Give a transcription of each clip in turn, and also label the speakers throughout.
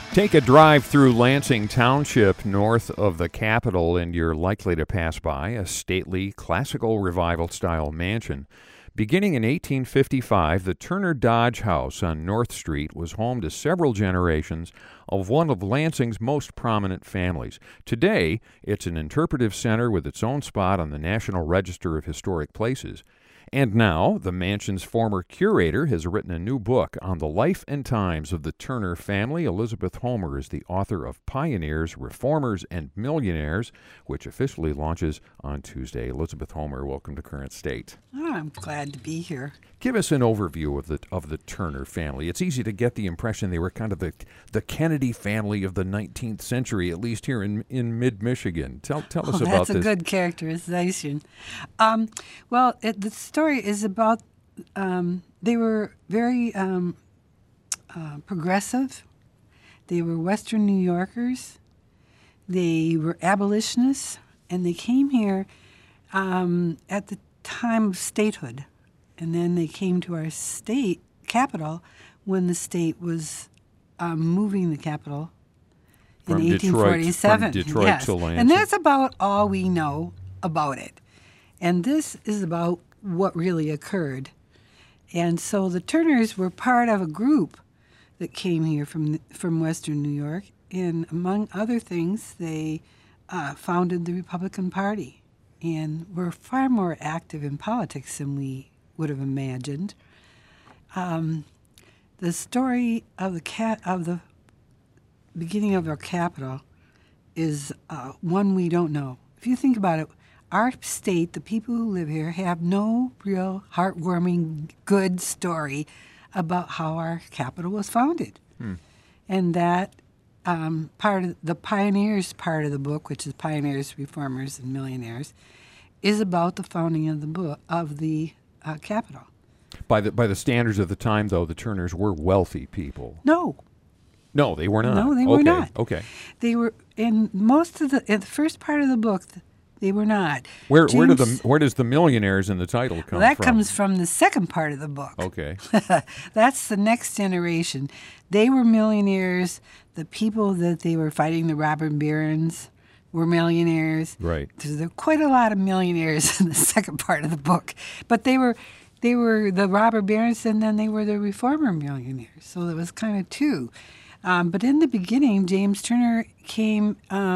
Speaker 1: Take a drive through Lansing Township north of the capital, and you're likely to pass by a stately, classical revival-style mansion. Beginning in 1855, the Turner Dodge House on North Street was home to several generations of one of Lansing's most prominent families. Today, it's an interpretive center with its own spot on the National Register of Historic Places. And now, the mansion's former curator has written a new book on the life and times of the Turner family. Elizabeth Homer is the author of Pioneers, Reformers, and Millionaires, which officially launches on Tuesday. Elizabeth Homer, welcome to Current State.
Speaker 2: Oh, I'm glad to be here.
Speaker 1: Give us an overview of the Turner family. It's easy to get the impression they were kind of the Kennedy family of the 19th century, at least here in mid-Michigan. Tell us about this.
Speaker 2: That's a good characterization. The story is about they were very progressive. They were Western New Yorkers. They were abolitionists, and they came here at the time of statehood. And then they came to our state capital when the state was moving the capital in 1847.
Speaker 1: From Detroit
Speaker 2: yes.
Speaker 1: to Lansing.
Speaker 2: And that's about all we know about it. And this is about what really occurred. And so the Turners were part of a group that came here from Western New York. And among other things, they founded the Republican Party and were far more active in politics than we would have imagined. The story of the beginning of our capital is one we don't know. If you think about it, our state, the people who live here, have no real heartwarming, good story about how our capital was founded. And that part of the Pioneers part of the book, which is Pioneers, Reformers, and Millionaires, is about the founding of the capital.
Speaker 1: By the standards of the time, though, the Turners were wealthy people.
Speaker 2: No,
Speaker 1: they were not.
Speaker 2: No, they were not.
Speaker 1: Okay.
Speaker 2: They were in most of in the first part of the book. They were not.
Speaker 1: Where does the millionaires in the title come from?
Speaker 2: That comes from the second part of the book.
Speaker 1: Okay.
Speaker 2: That's the next generation. They were millionaires. The people that they were fighting, the robber barons, were millionaires.
Speaker 1: Right.
Speaker 2: There are quite a lot of millionaires in the second part of the book. But they were the robber barons, and then they were the reformer millionaires. So it was kind of two. But in the beginning, James Turner came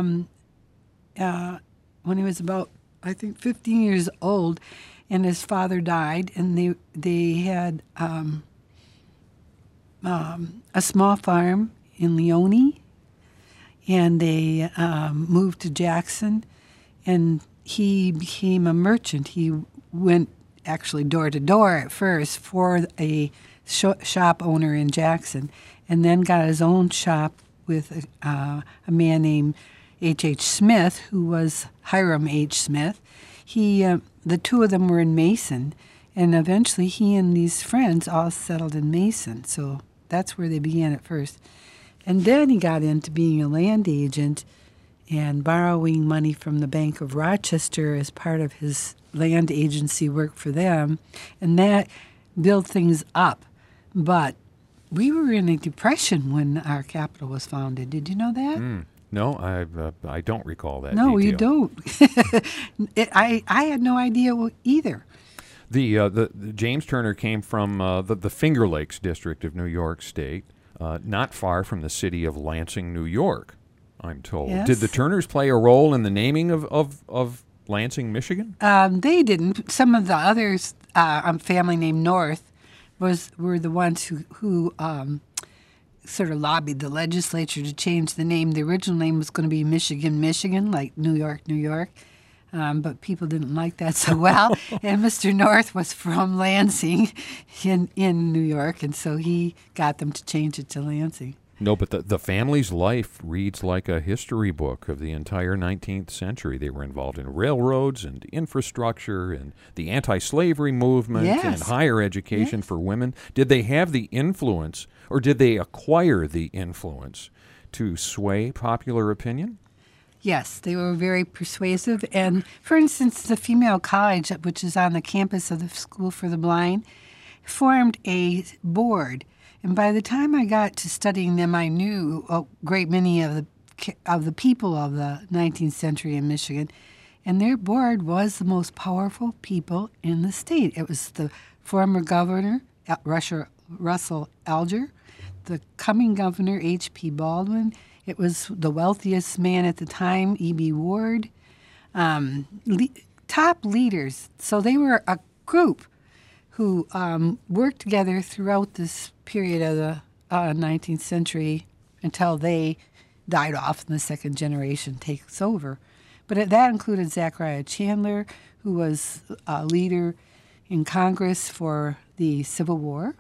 Speaker 2: when he was about, I think, 15 years old, and his father died, and they had a small farm in Leone, and they moved to Jackson, and he became a merchant. He went actually door to door at first for a shop owner in Jackson, and then got his own shop with a man named H.H. Smith, who was Hiram H. Smith. The two of them were in Mason, and eventually he and these friends all settled in Mason. So that's where they began at first. And then he got into being a land agent and borrowing money from the Bank of Rochester as part of his land agency work for them, and that built things up. But we were in a depression when our capital was founded. Did you know that?
Speaker 1: No, I don't recall that.
Speaker 2: No,
Speaker 1: detail.
Speaker 2: you don't. I had no idea either.
Speaker 1: The James Turner came from the Finger Lakes district of New York State, not far from the city of Lansing, New York, I'm told.
Speaker 2: Yes.
Speaker 1: Did the Turners play a role in the naming of Lansing, Michigan?
Speaker 2: They didn't. Some of the others, a family named North, were the ones who sort of lobbied the legislature to change the name. The original name was going to be Michigan, Michigan, like New York, New York. But people didn't like that so well. And Mr. North was from Lansing in New York, and so he got them to change it to Lansing.
Speaker 1: No, but the family's life reads like a history book of the entire 19th century. They were involved in railroads and infrastructure and the anti-slavery movement and higher education for women. Did they have the influence, or did they acquire the influence to sway popular opinion?
Speaker 2: Yes, they were very persuasive. And, for instance, the female college, which is on the campus of the School for the Blind, formed a board. And by the time I got to studying them, I knew a great many of the people of the 19th century in Michigan, and their board was the most powerful people in the state. It was the former governor, Russell Alger, the coming governor, H.P. Baldwin. It was the wealthiest man at the time, E.B. Ward. Top leaders. So they were a group who worked together throughout this period of the 19th century until they died off and the second generation takes over. But that included Zachariah Chandler, who was a leader in Congress for the Civil War.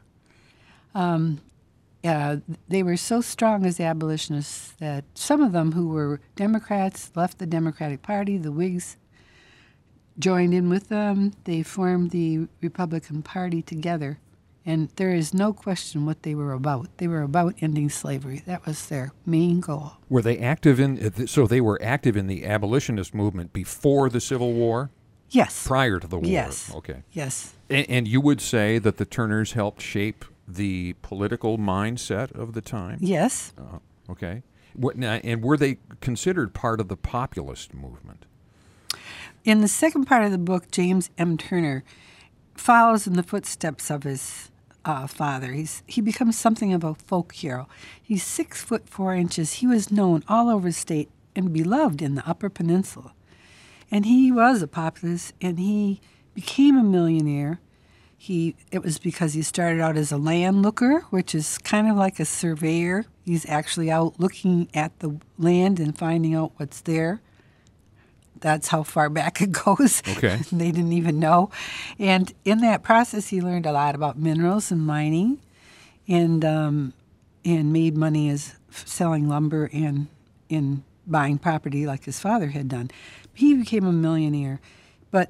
Speaker 2: They were so strong as abolitionists that some of them who were Democrats left the Democratic Party. The Whigs joined in with them. They formed the Republican Party together. And there is no question what they were about. They were about ending slavery. That was their main goal.
Speaker 1: Were they active so they were active in the abolitionist movement before the Civil War?
Speaker 2: Yes.
Speaker 1: Prior to the war?
Speaker 2: Yes.
Speaker 1: Okay.
Speaker 2: Yes.
Speaker 1: And you would say that the Turners helped shape the political mindset of the time?
Speaker 2: Yes.
Speaker 1: Okay. And were they considered part of the populist movement?
Speaker 2: In the second part of the book, James M. Turner follows in the footsteps of his father. He becomes something of a folk hero. He's 6'4". He was known all over the state and beloved in the Upper Peninsula. And he was a populist, and he became a millionaire. It was because he started out as a landlooker, which is kind of like a surveyor. He's actually out looking at the land and finding out what's there. That's how far back it goes.
Speaker 1: Okay.
Speaker 2: They didn't even know. And in that process, he learned a lot about minerals and mining, and made money as selling lumber and in buying property like his father had done. He became a millionaire, but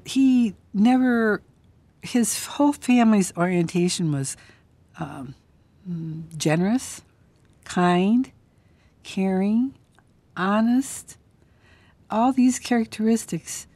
Speaker 2: his whole family's orientation was generous, kind, caring, honest, all these characteristics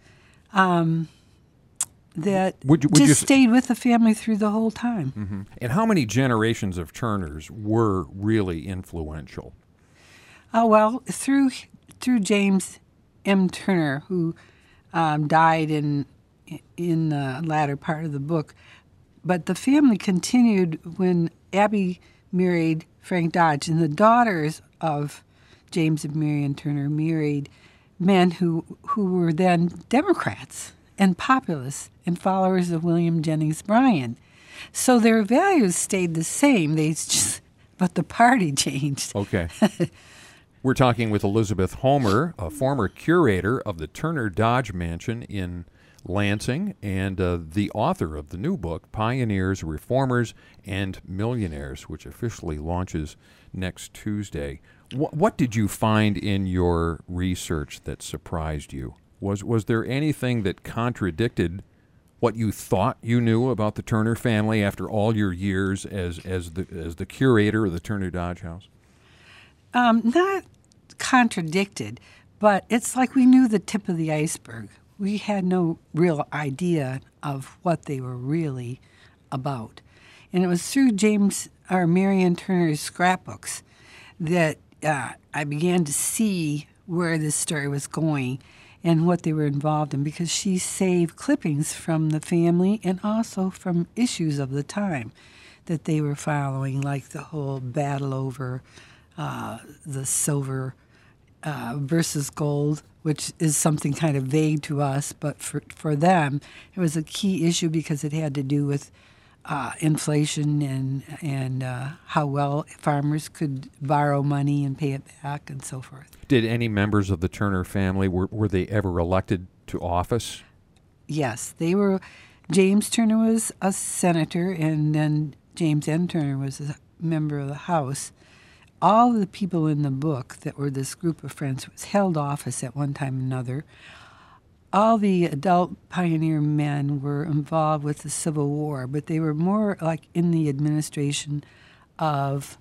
Speaker 2: that stayed with the family through the whole time.
Speaker 1: Mm-hmm. And how many generations of Turners were really influential?
Speaker 2: Well, through James M. Turner, who died in the latter part of the book. But the family continued when Abby married Frank Dodge, and the daughters of James and Marion Turner married men who were then Democrats and populists and followers of William Jennings Bryan. So their values stayed the same. But the party changed.
Speaker 1: Okay. We're talking with Elizabeth Homer, a former curator of the Turner Dodge Mansion in Lansing, and the author of the new book, Pioneers, Reformers, and Millionaires, which officially launches next Tuesday. What did you find in your research that surprised you? Was there anything that contradicted what you thought you knew about the Turner family after all your years as the curator of the Turner Dodge House?
Speaker 2: Not contradicted, but it's like we knew the tip of the iceberg. We had no real idea of what they were really about. And it was through Marion Turner's scrapbooks that I began to see where this story was going and what they were involved in, because she saved clippings from the family and also from issues of the time that they were following, like the whole battle over the silver versus gold, which is something kind of vague to us, but for them, it was a key issue because it had to do with inflation and how well farmers could borrow money and pay it back and so forth.
Speaker 1: Did any members of the Turner family, were they ever elected to office?
Speaker 2: Yes, they were. James Turner was a senator, and then James N. Turner was a member of the House. All the people in the book that were this group of friends was held office at one time or another. All the adult pioneer men were involved with the Civil War, but they were more like in the administration of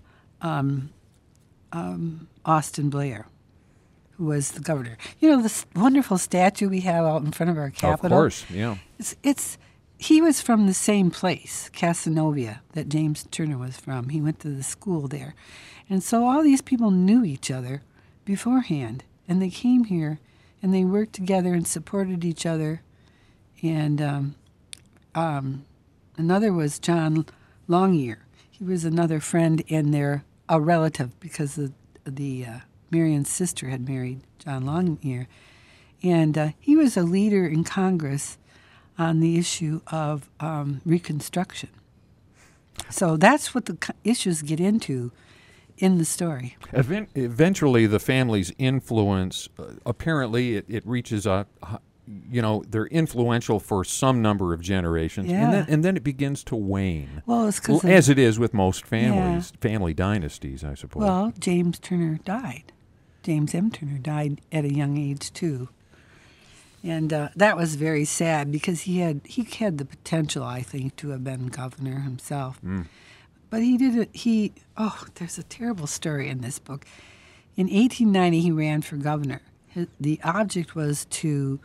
Speaker 2: Austin Blair, who was the governor. You know, this wonderful statue we have out in front of our Capitol?
Speaker 1: Of course, yeah.
Speaker 2: It's he was from the same place, Casanova, that James Turner was from. He went to the school there. And so all these people knew each other beforehand. And they came here, and they worked together and supported each other. And another was John Longyear. He was another friend and a relative, because Marion's sister had married John Longyear. And he was a leader in Congress on the issue of Reconstruction. So that's what the issues get into in the story.
Speaker 1: Eventually, the family's influence, apparently, it reaches they're influential for some number of generations,
Speaker 2: Yeah.
Speaker 1: and then it begins to wane.
Speaker 2: Well, it's because
Speaker 1: As it is with most families, family dynasties, I suppose.
Speaker 2: Well, James Turner died. James M. Turner died at a young age too, and that was very sad because he had the potential, I think, to have been governor himself. But he did it. There's a terrible story in this book. In 1890, he ran for governor. The object was to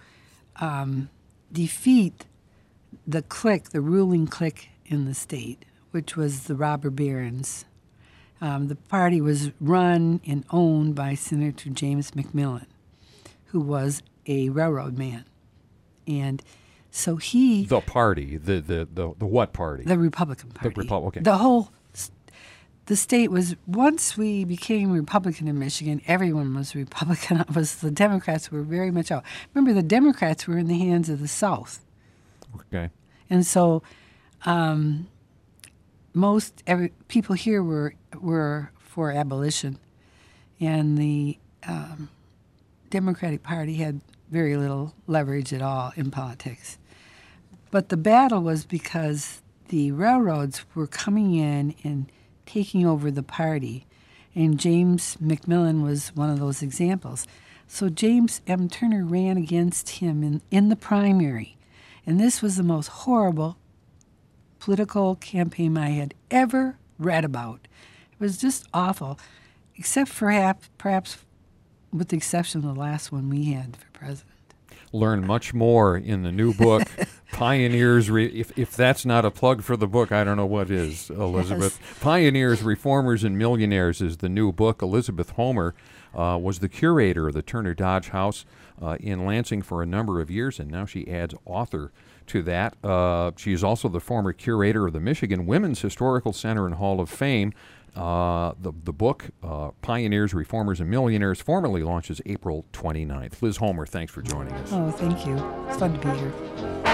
Speaker 2: defeat the ruling clique in the state, which was the robber barons. The party was run and owned by Senator James McMillan, who was a railroad man. And so he...
Speaker 1: The party, the what party?
Speaker 2: The Republican Party.
Speaker 1: Okay.
Speaker 2: The state was, once we became Republican in Michigan, everyone was Republican. The Democrats were very much out. Remember, the Democrats were in the hands of the South.
Speaker 1: Okay.
Speaker 2: And so people here were for abolition, and the Democratic Party had very little leverage at all in politics. But the battle was because the railroads were coming in and taking over the party, and James McMillan was one of those examples. So James M. Turner ran against him in the primary, and this was the most horrible political campaign I had ever read about. It was just awful, except for perhaps with the exception of the last one we had for president.
Speaker 1: Learn much more in the new book, Pioneers. If that's not a plug for the book, I don't know what is, Elizabeth. Yes. Pioneers, Reformers, and Millionaires is the new book. Elizabeth Homer was the curator of the Turner Dodge House in Lansing for a number of years, and now she adds author to that. She is also the former curator of the Michigan Women's Historical Center and Hall of Fame. The book, Pioneers, Reformers, and Millionaires, formally launches April 29th. Liz Homer, thanks for joining us.
Speaker 2: Oh, thank you. It's fun to be here.